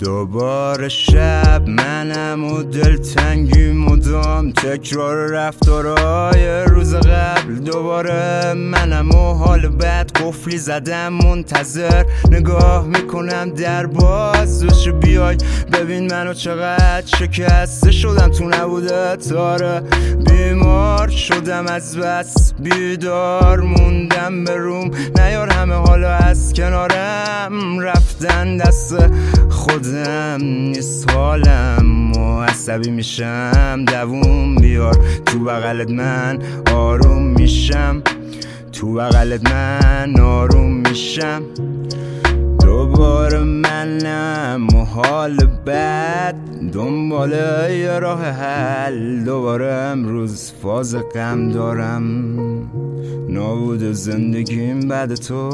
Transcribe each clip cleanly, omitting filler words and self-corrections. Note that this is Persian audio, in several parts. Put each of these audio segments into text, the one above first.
دوباره شب منم و دلتنگی مدام، تکرار رفتارهای روز قبل. دوباره منم و حال بد قفلی زدم منتظر، نگاه میکنم در بازش بیای ببین منو چقدر شکسته شدم تو نبودت. آره بیمار شدم از بس بیدار موندم به روم، نیار همه حالا از کنارم رفتن، دست خودم نیست حالم و عصبی میشم. دووم بیار تو بغلت من آروم میشم، تو بغلت من آروم میشم. دوباره منم و حال بد دنبال یه راه حل. دوباره امروز فاز غم دارم، نابود زندگیم بعد تو.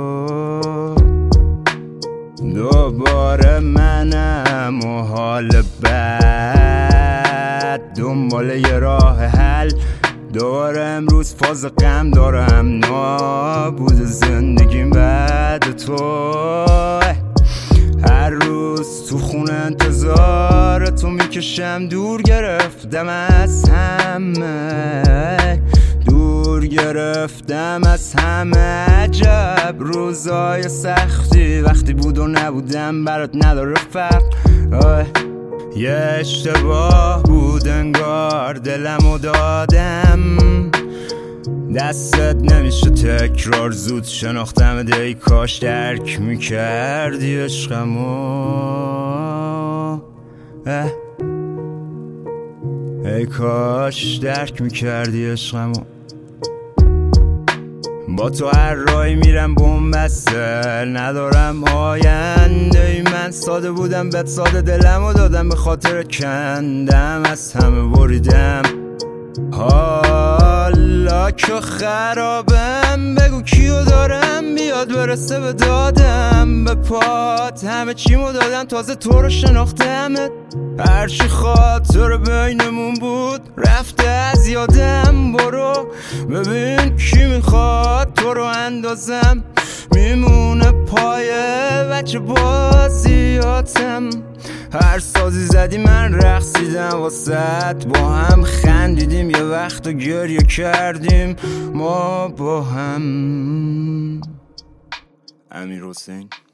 دوباره منم و حال بد دنبال یه راه حل. دوباره امروز فاز غم دارم، نابود زندگیم بعد تو. هر روز تو خونه انتظار تو میکشم، دور گرفتم از همه، دور گرفتم از همه. عجب روزای سختی وقتی بود و نبودم برات نداره فرق. یه اشتباه بود انگار دلمو دادم دستت، نمیشه تکرار زود شناختم ای کاش درک میکردی عشقمو. ای کاش درک میکردی عشقمو. با تو هر راهی میرم بنبسته، ندارم آینده ای من. ساده بودم بهت ساده دلمو دادم، به خاطر کندم از همه بریدم. حالا که خرابم بگو کیو دارم بیاد برسه به دادم. به پات همه چیمو دادم تازه تو رو شناختمت. هرچی خاطر بینمون بود رفته از یادم. برو ببین کی میخواد تو رو اندازم، میمونه پای بچه بازیاتم. هر سازی زدی من رقصیدم واسد، با هم خندیدیم یه وقت و گریه کردیم ما با هم. امیرحسین